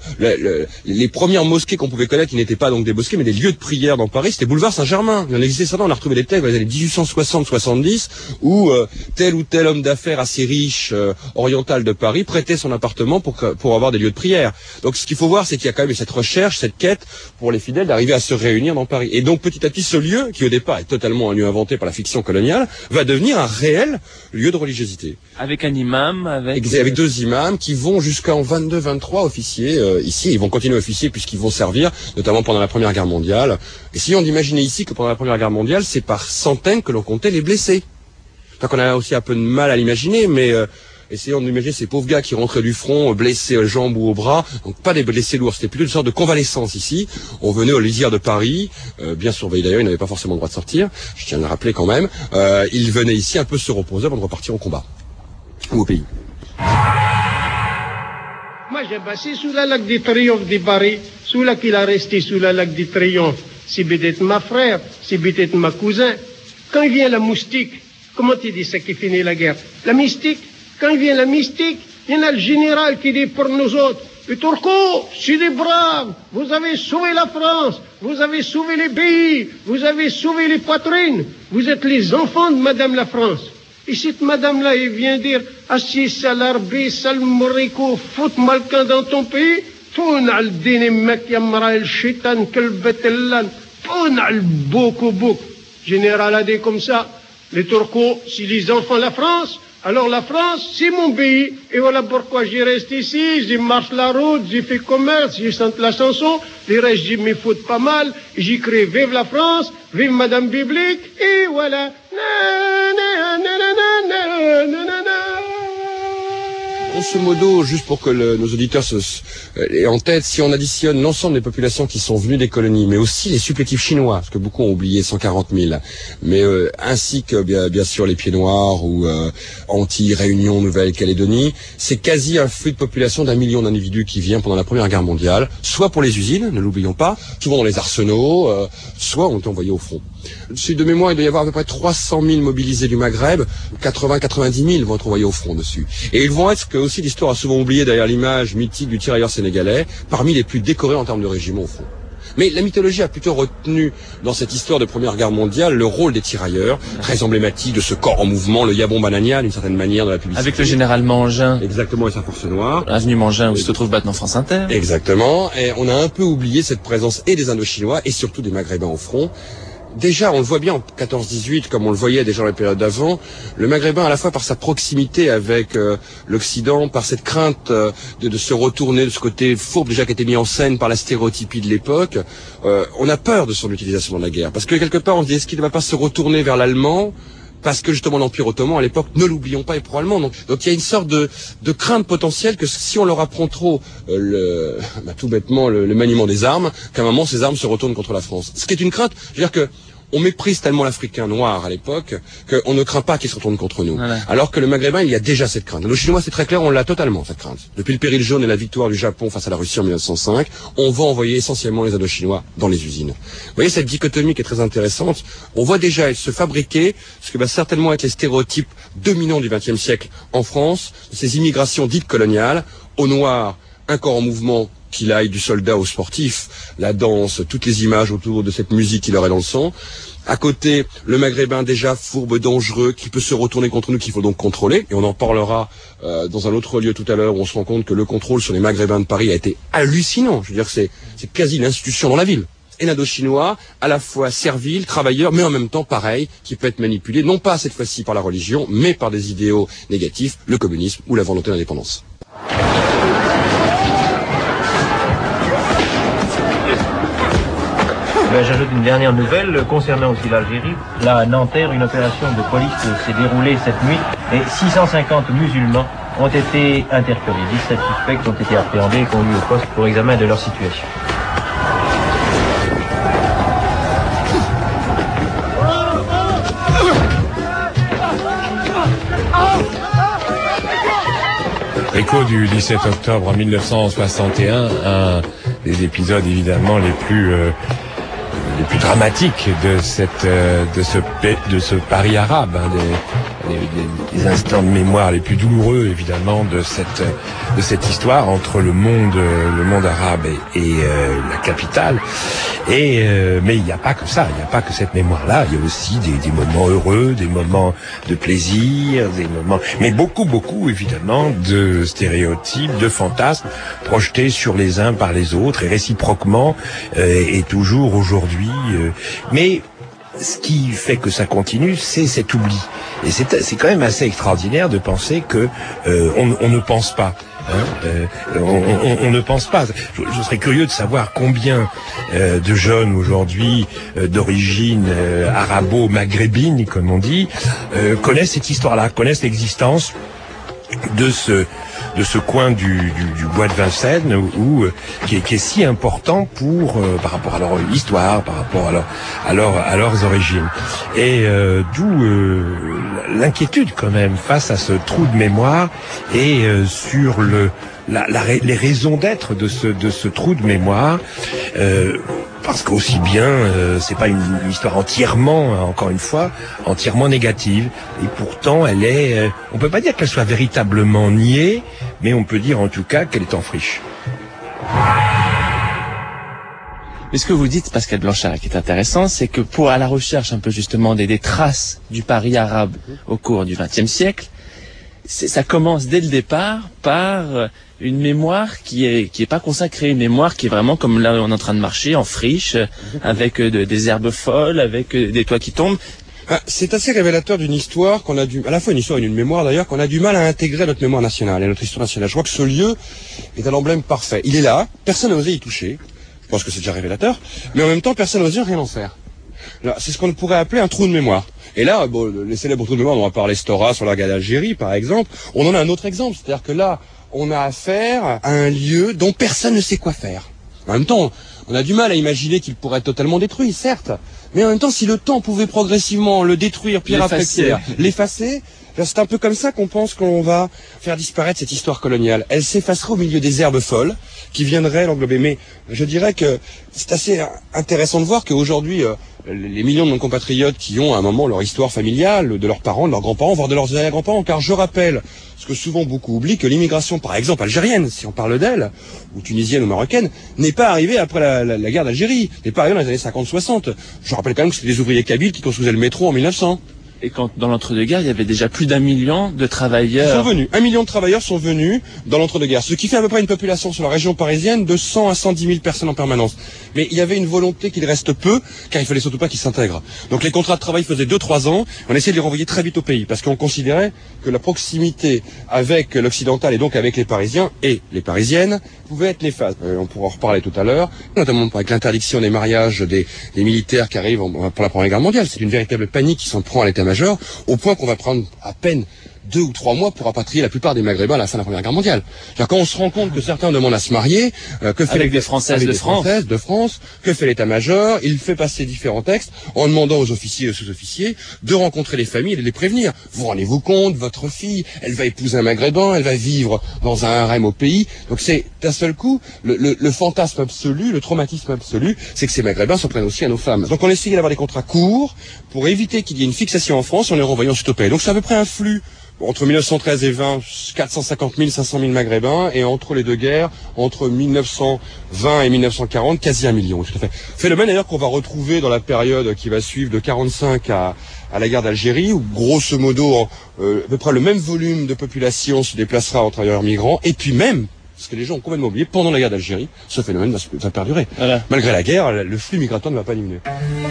les premières mosquées qu'on pouvait connaître, qui n'étaient pas donc des mosquées, mais des lieux de prière dans Paris, c'était boulevard Saint-Germain. Il en existait certains, on a retrouvé des textes dans les années 1860-70 où tel ou tel homme d'affaires assez riche oriental de Paris prêtait son appartement pour avoir des lieux de prière. Donc ce qu'il faut voir, c'est qu'il y a quand même cette recherche, cette quête pour les fidèles d'arriver à se réunir dans Paris. Et donc petit à petit, ce lieu, qui au départ est totalement un lieu inventé par la fiction coloniale, va devenir un réel lieu de religiosité. Avec un imam, avec 2 imams qui vont jusqu'en 22-23 officiers ici. Ils vont continuer à officier puisqu'ils vont servir, notamment pendant la Première Guerre mondiale. Essayons d'imaginer ici que pendant la Première Guerre mondiale, c'est par centaines que l'on comptait les blessés. Donc on a aussi un peu de mal à l'imaginer, mais essayons d'imaginer ces pauvres gars qui rentraient du front, blessés aux jambes ou aux bras, donc pas des blessés lourds, c'était plutôt une sorte de convalescence ici. On venait aux lisières de Paris, bien surveillés d'ailleurs, ils n'avaient pas forcément le droit de sortir, je tiens à le rappeler quand même. Ils venaient ici un peu se reposer avant de repartir au combat, ou au pays. Moi j'ai passé sous la lac du Triomphe de Paris, sous là qu'il a resté sous la lac du Triomphe, c'est peut-être ma frère, c'est peut-être ma cousin. Quand il vient la moustique, comment tu dis ça qui finit la guerre? La mystique, quand il vient la mystique, il y en a le général qui dit pour nous autres, les Turcos, c'est des braves, vous avez sauvé la France, vous avez sauvé les pays, vous avez sauvé les poitrines, vous êtes les enfants de Madame la France. Et cette madame-là, elle vient dire, assis salarbé, salmorico, fout malcan dans ton pays, tourne al dinemek yamra el chitan kelbetellan, tourne al beaucoup. Général a dit comme ça, les Turcos, c'est les enfants de la France, alors la France, c'est mon pays, et voilà pourquoi j'y reste ici, j'y marche la route, j'y fais commerce, j'y chante la chanson, les restes j'y m'y foutent pas mal, j'y crie vive la France, vive Madame Biblique, et voilà. Grosso modo, juste pour que nos auditeurs aient en tête, si on additionne l'ensemble des populations qui sont venues des colonies, mais aussi les supplétifs chinois, parce que beaucoup ont oublié 140 000, mais ainsi que bien sûr les Pieds Noirs ou Antilles, Réunion, Nouvelle-Calédonie, c'est quasi un flux de population d'1 million d'individus qui vient pendant la Première Guerre mondiale, soit pour les usines, ne l'oublions pas, souvent dans les arsenaux, soit ont été envoyés au front. De mémoire, il doit y avoir à peu près 300 000 mobilisés du Maghreb, 80-90 000 vont être envoyés au front dessus. Et ils vont être, ce que aussi l'histoire a souvent oublié derrière l'image mythique du tirailleur sénégalais, parmi les plus décorés en termes de régiment au front. Mais la mythologie a plutôt retenu dans cette histoire de Première Guerre mondiale le rôle des tirailleurs, très emblématique de ce corps en mouvement, le Yabon Banania d'une certaine manière dans la publicité. Avec le général Mangin. Exactement, et sa force noire. Avenue Mangin où se trouve maintenant France Inter. Exactement, et on a un peu oublié cette présence et des Indochinois et surtout des Maghrébins au front. Déjà, on le voit bien en 14-18, comme on le voyait déjà dans les périodes d'avant, le Maghrébin, à la fois par sa proximité avec l'Occident, par cette crainte de se retourner de ce côté fourbe déjà qui était mis en scène par la stéréotypie de l'époque, on a peur de son utilisation dans la guerre. Parce que quelque part, on se dit, est-ce qu'il ne va pas se retourner vers l'allemand ? Parce que justement l'Empire ottoman à l'époque, ne l'oublions pas, est pro-allemand. Donc il y a une sorte de crainte potentielle que si on leur apprend trop tout bêtement le maniement des armes, qu'à un moment ces armes se retournent contre la France. Ce qui est une crainte, je veux dire que on méprise tellement l'Africain noir à l'époque qu'on ne craint pas qu'il se retourne contre nous. Voilà. Alors que le Maghrébin, il y a déjà cette crainte. Le Chinois, c'est très clair, on l'a totalement, cette crainte. Depuis le péril jaune et la victoire du Japon face à la Russie en 1905, on va envoyer essentiellement les Indochinois dans les usines. Vous voyez cette dichotomie qui est très intéressante. On voit déjà se fabriquer ce que va certainement être les stéréotypes dominants du XXe siècle en France, ces immigrations dites coloniales, aux Noirs, un corps en mouvement qu'il aille du soldat au sportif, la danse, toutes les images autour de cette musique qui leur est dans le sang. À côté, le maghrébin déjà fourbe, dangereux, qui peut se retourner contre nous, qu'il faut donc contrôler. Et on en parlera dans un autre lieu tout à l'heure où on se rend compte que le contrôle sur les maghrébins de Paris a été hallucinant. Je veux dire, c'est quasi l'institution dans la ville. Et l'indo-chinois, à la fois servile, travailleur, mais en même temps pareil, qui peut être manipulé, non pas cette fois-ci par la religion, mais par des idéaux négatifs, le communisme ou la volonté d'indépendance. J'ajoute une dernière nouvelle concernant aussi l'Algérie. Là, à Nanterre, une opération de police s'est déroulée cette nuit et 650 musulmans ont été interpellés. 17 suspects ont été appréhendés et conduits au poste pour examen de leur situation. Écho du 17 octobre 1961, un des épisodes évidemment les plus dramatiques de ce Paris arabe, hein, les instants de mémoire les plus douloureux évidemment de cette histoire entre le monde arabe et la capitale. Mais il n'y a pas que ça, il n'y a pas que cette mémoire-là, il y a aussi des moments heureux, des moments de plaisir, des moments, mais beaucoup évidemment de stéréotypes, de fantasmes projetés sur les uns par les autres et réciproquement et toujours aujourd'hui. Mais ce qui fait que ça continue, c'est cet oubli. Et c'est quand même assez extraordinaire de penser que on ne pense pas. On ne pense pas. Je serais curieux de savoir combien de jeunes aujourd'hui d'origine arabo-maghrébine, comme on dit, connaissent cette histoire-là, connaissent l'existence de ce coin du bois de Vincennes qui est si important par rapport à leur histoire, par rapport à leurs origines. Et d'où l'inquiétude quand même face à ce trou de mémoire et sur les raisons d'être de ce trou de mémoire. Parce qu'aussi bien, c'est pas une histoire entièrement, encore une fois, entièrement négative. Et pourtant, elle est, on peut pas dire qu'elle soit véritablement niée, mais on peut dire en tout cas qu'elle est en friche. Mais ce que vous dites, Pascal Blanchard, qui est intéressant, c'est que à la recherche un peu justement des traces du Paris arabe au cours du XXe siècle, ça commence dès le départ par une mémoire qui est pas consacrée, une mémoire qui est vraiment comme là on est en train de marcher en friche, avec des herbes folles, avec des toits qui tombent. C'est assez révélateur d'une histoire qu'on a à la fois une histoire et une mémoire d'ailleurs, qu'on a du mal à intégrer à notre mémoire nationale et à notre histoire nationale. Je crois que ce lieu est un emblème parfait. Il est là, personne n'a osé y toucher. Je pense que c'est déjà révélateur, mais en même temps personne n'a osé rien en faire. C'est ce qu'on pourrait appeler un trou de mémoire. Et là, les célèbres trous de mémoire, on va parler Stora sur la guerre d'Algérie, par exemple. On en a un autre exemple, c'est-à-dire que là, on a affaire à un lieu dont personne ne sait quoi faire. En même temps, on a du mal à imaginer qu'il pourrait être totalement détruit, certes. Mais en même temps, si le temps pouvait progressivement le détruire, pierre après pierre, l'effacer, c'est un peu comme ça qu'on pense qu'on va faire disparaître cette histoire coloniale. Elle s'effacerait au milieu des herbes folles qui viendraient l'englober. Mais je dirais que c'est assez intéressant de voir qu'aujourd'hui, les millions de nos compatriotes qui ont à un moment leur histoire familiale, de leurs parents, de leurs grands-parents, voire de leurs arrière-grands-parents, car je rappelle, ce que souvent beaucoup oublient, que l'immigration, par exemple algérienne, si on parle d'elle, ou tunisienne ou marocaine, n'est pas arrivée après la guerre d'Algérie, n'est pas arrivée dans les années 50-60. Je rappelle quand même que c'était des ouvriers kabyles qui construisaient le métro en 1900. Et quand, dans l'entre-deux-guerres, il y avait déjà plus d'1 million de travailleurs. Ils sont venus. 1 million de travailleurs sont venus dans l'entre-deux-guerres. Ce qui fait à peu près une population sur la région parisienne de 100 à 110 000 personnes en permanence. Mais il y avait une volonté qu'il reste peu, car il fallait surtout pas qu'ils s'intègrent. Donc les contrats de travail faisaient 2-3 ans. On essayait de les renvoyer très vite au pays, parce qu'on considérait que la proximité avec l'occidental et donc avec les Parisiens et les Parisiennes pouvait être néfaste. On pourra en reparler tout à l'heure, notamment avec l'interdiction des mariages des militaires qui arrivent pour la Première Guerre mondiale. C'est une véritable panique qui s'en prend à l'état-major, au point qu'on va prendre à peine 2 ou 3 mois pour rapatrier la plupart des Maghrébins à la fin de la Première Guerre mondiale. Quand on se rend compte que certains demandent à se marier, que fait avec des Françaises de France, que fait l'état-major, il fait passer différents textes en demandant aux officiers et aux sous-officiers de rencontrer les familles et de les prévenir. Vous rendez-vous compte, votre fille, elle va épouser un Maghrébin, elle va vivre dans un harem au pays. Donc c'est d'un seul coup le fantasme absolu, le traumatisme absolu, c'est que ces Maghrébins s'en prennent aussi à nos femmes. Donc on essaye d'avoir des contrats courts pour éviter qu'il y ait une fixation en France en les renvoyant ensuite au pays. Donc c'est à peu près un flux entre 1913 et 20, 450 000, 500 000 Maghrébins, et entre les deux guerres, entre 1920 et 1940, quasi 1 million. Tout à fait. Phénomène d'ailleurs qu'on va retrouver dans la période qui va suivre de 45 à la guerre d'Algérie, où grosso modo, à peu près le même volume de population se déplacera en travailleurs migrants, et puis même, parce que les gens ont complètement oublié, pendant la guerre d'Algérie, ce phénomène va perdurer. Voilà. Malgré la guerre, le flux migratoire ne va pas diminuer.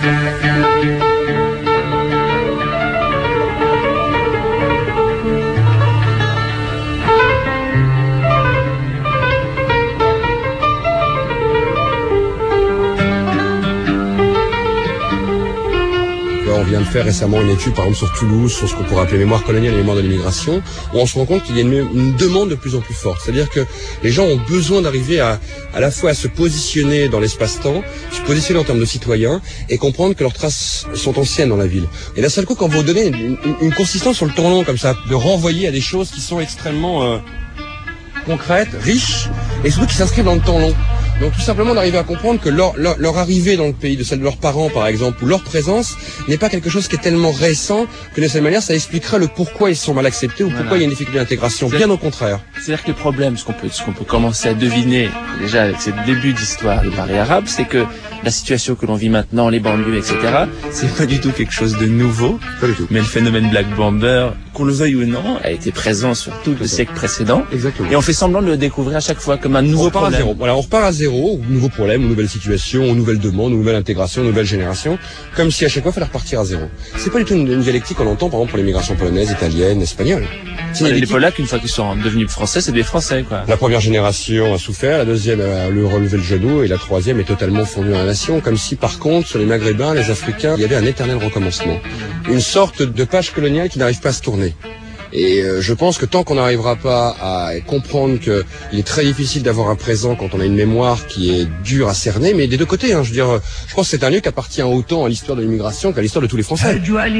On vient de faire récemment une étude, par exemple, sur Toulouse, sur ce qu'on pourrait appeler mémoire coloniale et mémoire de l'immigration, où on se rend compte qu'il y a une demande de plus en plus forte. C'est-à-dire que les gens ont besoin d'arriver à la fois à se positionner dans l'espace-temps, se positionner en termes de citoyens, et comprendre que leurs traces sont anciennes dans la ville. Et d'un seul coup, quand vous donnez une consistance sur le temps long, comme ça, de renvoyer à des choses qui sont extrêmement concrètes, riches, et surtout qui s'inscrivent dans le temps long. Donc tout simplement d'arriver à comprendre que leur arrivée dans le pays, de celle de leurs parents par exemple, ou leur présence, n'est pas quelque chose qui est tellement récent que de cette manière ça expliquerait le pourquoi ils sont mal acceptés ou pourquoi il y a une difficulté d'intégration. Bien au contraire. C'est-à-dire que le problème, ce qu'on peut commencer à deviner déjà avec ce début d'histoire de Paris arabe, c'est que la situation que l'on vit maintenant, les banlieues, etc., c'est pas du tout quelque chose de nouveau. Pas du tout. Mais le phénomène Black Bomber, qu'on le veuille ou non, a été présent sur tout le siècle précédent. Exactement. Et on fait semblant de le découvrir à chaque fois comme un nouveau problème. À zéro. Voilà, on repart à zéro, nouveau problème, nouvelle situation, nouvelle demande, nouvelle intégration, nouvelle génération, comme si à chaque fois il fallait repartir à zéro. C'est pas du tout une dialectique qu'on entend par exemple pour l'immigration polonaise, italienne, espagnole. Les Polacs, une fois qu'ils sont devenus français, c'est des Français, quoi. La première génération a souffert, la deuxième a relevé le genou, et la troisième est totalement fondue dans la nation, comme si par contre, sur les Maghrébins, les Africains, il y avait un éternel recommencement. Une sorte de page coloniale qui n'arrive pas à se tourner. Et je pense que tant qu'on n'arrivera pas à comprendre qu'il est très difficile d'avoir un présent quand on a une mémoire qui est dure à cerner, mais des deux côtés, hein, je veux dire, je pense que c'est un lieu qui appartient autant à l'histoire de l'immigration qu'à l'histoire de tous les Français.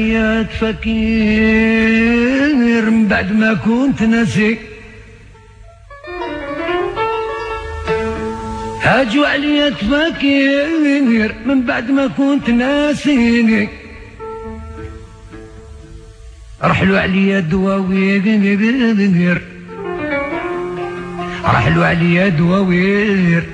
هاجوا عليا تفكير من بعد ما كنت ناسيني رحلوا عليا دواوير رحلوا عليا دواوير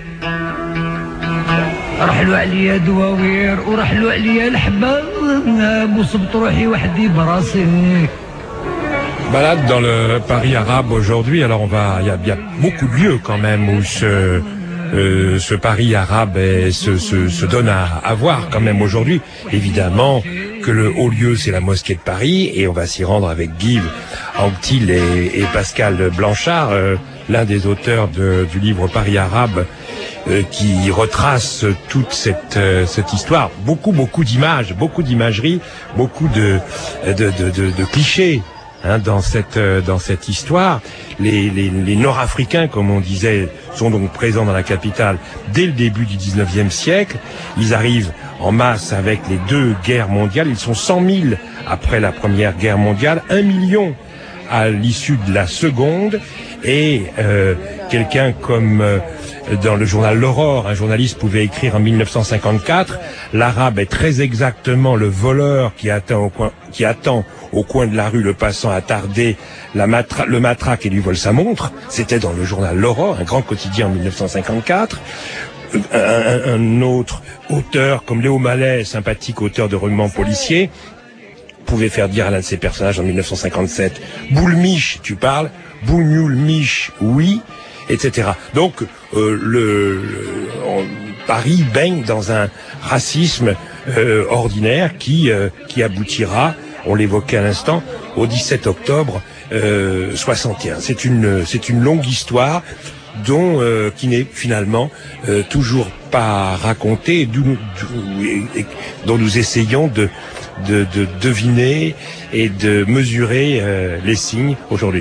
رحلوا عليا دواوير ورحلوا عليا الحباب وصبت روحي وحدي براسي. Balade dans le Paris arabe aujourd'hui. Alors il y a beaucoup de lieux quand même où ce Paris arabe se donne à voir quand même aujourd'hui. Évidemment que le haut lieu c'est la mosquée de Paris, et on va s'y rendre avec Guy Anquetil et Pascal Blanchard, l'un des auteurs du livre Paris arabe, qui retrace toute cette histoire. Beaucoup d'images, beaucoup d'imagerie, beaucoup de clichés. Dans cette histoire, les Nord-Africains, comme on disait, sont donc présents dans la capitale dès le début du 19e siècle. Ils arrivent en masse avec les deux guerres mondiales. Ils sont 100 000 après la Première Guerre mondiale, 1 million à l'issue de la Seconde, et quelqu'un comme dans le journal L'Aurore, un journaliste pouvait écrire en 1954, l'arabe est très exactement le voleur qui attend au coin de la rue le passant attardé, le matraque et lui vole sa montre. C'était dans le journal L'Aurore, un grand quotidien en 1954. Un autre auteur comme Léo Mallet, sympathique auteur de romans policiers, pouvait faire dire à l'un de ses personnages en 1957, Boulmiche, tu parles, Bougnoul Mich, oui, etc. Donc Paris baigne dans un racisme ordinaire qui aboutira, on l'évoquait à l'instant, au 17 octobre 61. C'est une longue histoire qui n'est finalement toujours pas racontée, dont nous essayons de deviner et de mesurer les signes aujourd'hui.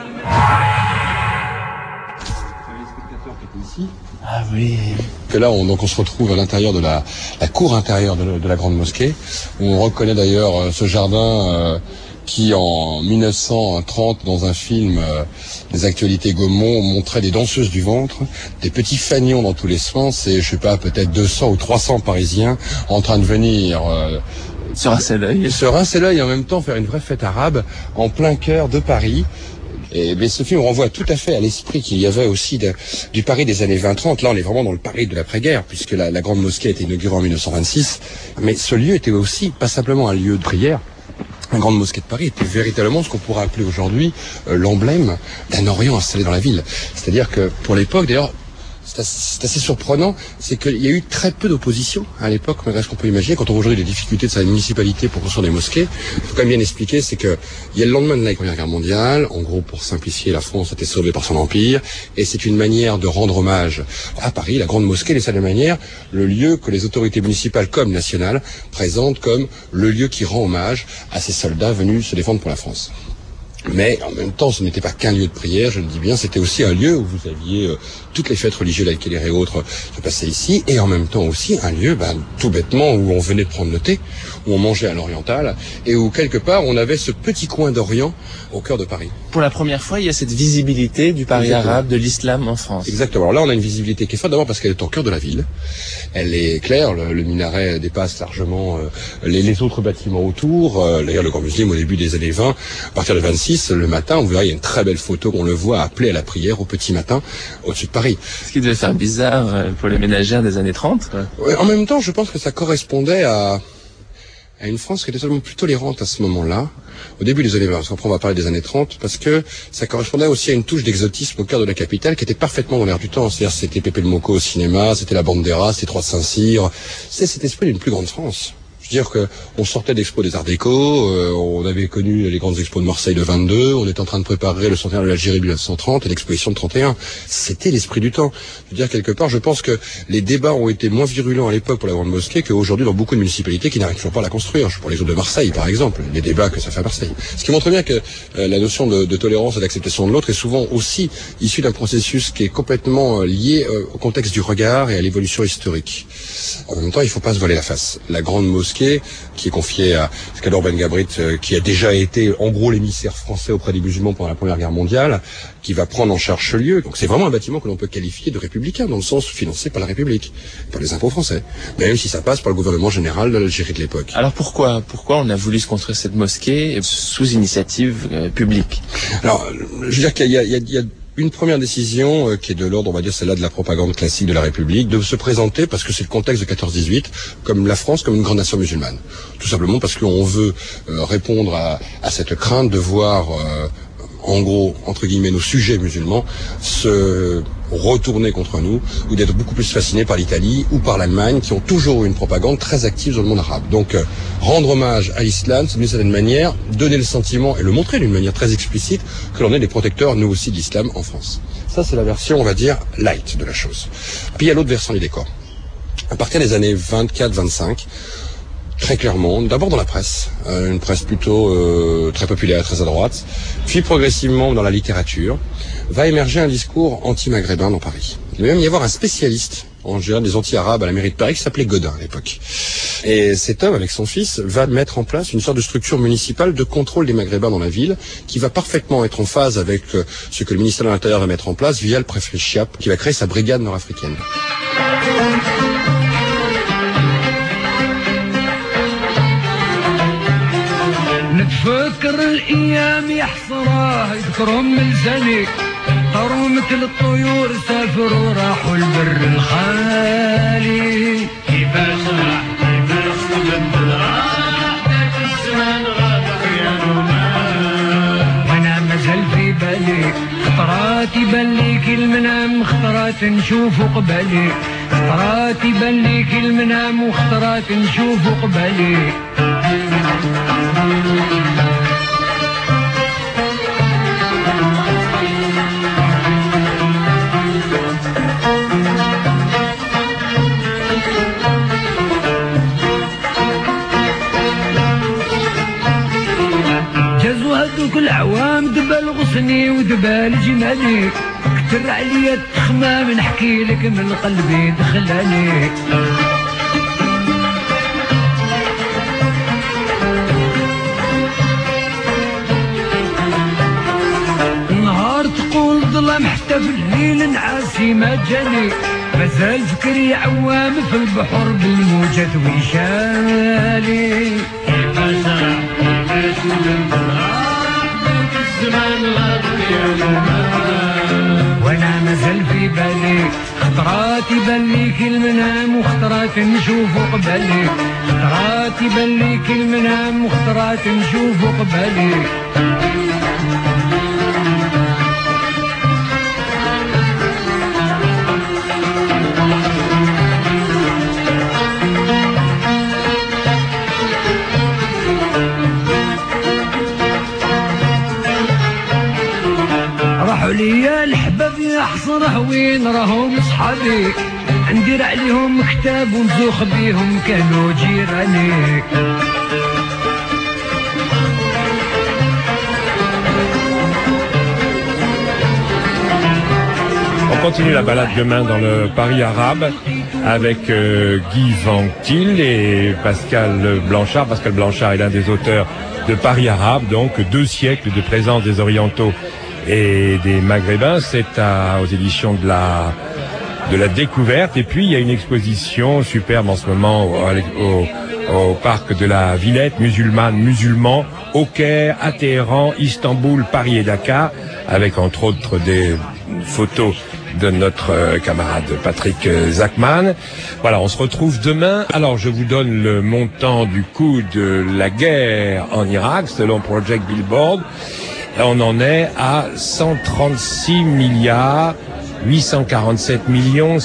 Ah oui. Que là, on se retrouve à l'intérieur de la cour intérieure de la grande mosquée, où on reconnaît d'ailleurs ce jardin qui, en 1930, dans un film des actualités Gaumont, montrait des danseuses du ventre, des petits fanions dans tous les sens, et je sais pas, peut-être 200 ou 300 Parisiens en train de venir Se rincer l'œil. Se rincer l'œil et en même temps faire une vraie fête arabe en plein cœur de Paris. Mais ce film renvoie tout à fait à l'esprit qu'il y avait aussi du Paris des années 20-30. Là, on est vraiment dans le Paris de l'après-guerre, puisque la Grande Mosquée a été inaugurée en 1926. Mais ce lieu était aussi pas simplement un lieu de prière. La Grande Mosquée de Paris était véritablement ce qu'on pourrait appeler aujourd'hui l'emblème d'un Orient installé dans la ville. C'est-à-dire que pour l'époque, d'ailleurs, c'est assez surprenant, c'est qu'il y a eu très peu d'opposition à l'époque, malgré ce qu'on peut imaginer. Quand on voit aujourd'hui les difficultés de sa municipalité pour construire des mosquées, il faut quand même bien expliquer, c'est que il y a le lendemain de la Première Guerre mondiale, en gros, pour simplifier, la France a été sauvée par son empire, et c'est une manière de rendre hommage à Paris. La Grande Mosquée, de cette manière, le lieu que les autorités municipales comme nationales présentent comme le lieu qui rend hommage à ces soldats venus se défendre pour la France. Mais en même temps, ce n'était pas qu'un lieu de prière, je le dis bien, c'était aussi un lieu où vous aviez toutes les fêtes religieuses avec et autres se passaient ici, et en même temps aussi un lieu, tout bêtement, où on venait de prendre le thé, où on mangeait à l'oriental, et où quelque part on avait ce petit coin d'Orient au cœur de Paris. Pour la première fois, il y a cette visibilité du Paris arabe, de l'islam en France. Exactement. Alors là, on a une visibilité qui est forte, d'abord parce qu'elle est au cœur de la ville. Elle est claire, le minaret dépasse largement les autres bâtiments autour. D'ailleurs, le Grand Muséum, au début des années 20, à partir de 26, le matin, vous verrez, il y a une très belle photo, on le voit appeler à la prière au petit matin, au-dessus de Paris. Ce qui devait faire bizarre pour les ménagères des années 30. Ouais, en même temps, je pense que ça correspondait à une France qui était seulement plus tolérante à ce moment-là, au début des années 20, parce qu'après on va parler des années 30, parce que ça correspondait aussi à une touche d'exotisme au cœur de la capitale qui était parfaitement dans l'air du temps. C'est-à-dire c'était Pepe le Moko au cinéma, c'était la Bandera, c'était Trois Saint-Cyr, c'est cet esprit d'une plus grande France. Je veux dire que on sortait d'expo des Arts Déco, on avait connu les grandes expos de Marseille de 22, on était en train de préparer le centenaire de l'Algérie de 1930 et l'exposition de 31. C'était l'esprit du temps. Je veux dire, quelque part, je pense que les débats ont été moins virulents à l'époque pour la Grande Mosquée qu'aujourd'hui dans beaucoup de municipalités qui n'arrivent toujours pas à la construire. Pour les autres de Marseille, par exemple, les débats que ça fait à Marseille. Ce qui montre bien que la notion de tolérance et d'acceptation de l'autre est souvent aussi issue d'un processus qui est complètement lié au contexte du regard et à l'évolution historique. En même temps, il ne faut pas se voiler la face. La Grande Mosquée, qui est confiée à Skador Ben Gabrit, qui a déjà été en gros l'émissaire français auprès des musulmans pendant la Première Guerre mondiale, qui va prendre en charge ce lieu. Donc c'est vraiment un bâtiment que l'on peut qualifier de républicain, dans le sens financé par la République, par les impôts français, même si ça passe par le gouvernement général de l'Algérie de l'époque. Alors pourquoi on a voulu se construire cette mosquée sous initiative publique? Alors, je veux dire qu'il y a une première décision qui est de l'ordre, on va dire, celle-là de la propagande classique de la République, de se présenter, parce que c'est le contexte de 14-18, comme la France, comme une grande nation musulmane. Tout simplement parce qu'on veut répondre à cette crainte de voir, en gros, entre guillemets, nos sujets musulmans se retourner contre nous, ou d'être beaucoup plus fascinés par l'Italie ou par l'Allemagne, qui ont toujours eu une propagande très active dans le monde arabe. Donc, rendre hommage à l'islam, c'est d'une certaine manière donner le sentiment, et le montrer d'une manière très explicite, que l'on est des protecteurs, nous aussi, de l'islam en France. Ça, c'est la version, on va dire, light de la chose. Puis il y a l'autre versant du décor. À partir des années 24-25, très clairement, d'abord dans la presse, une presse plutôt très populaire, très à droite, puis progressivement dans la littérature, va émerger un discours anti-maghrébin dans Paris. Il va même y avoir un spécialiste, en général des anti-arabes à la mairie de Paris, qui s'appelait Godin à l'époque. Et cet homme, avec son fils, va mettre en place une sorte de structure municipale de contrôle des maghrébins dans la ville, qui va parfaitement être en phase avec ce que le ministère de l'Intérieur va mettre en place via le préfet Chiap, qui va créer sa brigade nord-africaine. نتفكر الايام يا حسراه يذكرهم من زني طاروا مثل الطيور سافروا راحوا البر الخالي كيفاش راح تبدل راح ذاك الزمان غاب عياننا وانا مازال في بالي خطرات يبان لي كل منام خطرات نشوفو قبالي خطرات يبان لي كل منام وخطرات نشوفو قبالي جازوا هذوك العوام دبال غصني ودبال جمالي كتر عليا التخمام نحكي لك من قلبي دخلاني النهار تقول ظلام حتى في الليل نعاسي ما جاني مازال فكري عوام في البحر بالموجة ويشالي كيفاش راح كيفاش الزمان وانا مازال في بالي خطرات يبان لي كل منام وخطرات نشوفو قبالي خطرات يبان لي كل منام وخطرات نشوفو قبالي راحوا ليا الحباب يا حصره وين راهم صحابي ندير عليهم كتاب ونزوخ بيهم كانوا جيراني On continue la balade demain dans le Paris arabe avec Guy Vanctil et Pascal Blanchard. Pascal Blanchard est l'un des auteurs de Paris arabe, donc 2 siècles de présence des Orientaux et des Maghrébins. C'est aux éditions de la Découverte. Et puis il y a une exposition superbe en ce moment au parc de la Villette, musulmans, au Caire, à Téhéran, Istanbul, Paris et Dakar, avec entre autres des photos de notre camarade Patrick Zachman. Voilà, on se retrouve demain. Alors, je vous donne le montant du coût de la guerre en Irak, selon Project Billboard. On en est à 136 milliards 847 millions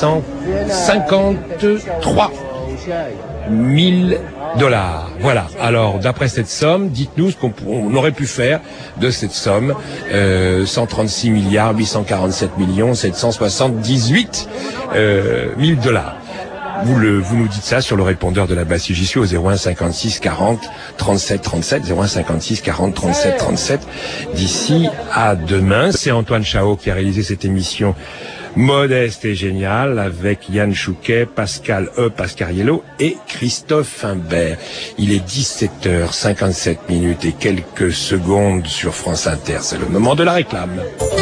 753 000 dollars. Voilà. Alors, d'après cette somme, dites-nous ce qu'on aurait pu faire de cette somme. 136 milliards 847 millions 778 000 dollars. Vous nous dites ça sur le répondeur de la Bastille. J'y suis au 01 56 40 37 37, 01 56 40 37 37. D'ici à demain, c'est Antoine Chao qui a réalisé cette émission modeste et géniale avec Yann Chouquet, Pascal Pascariello et Christophe Imbert. Il est 17h57 et quelques secondes sur France Inter. C'est le moment de la réclame.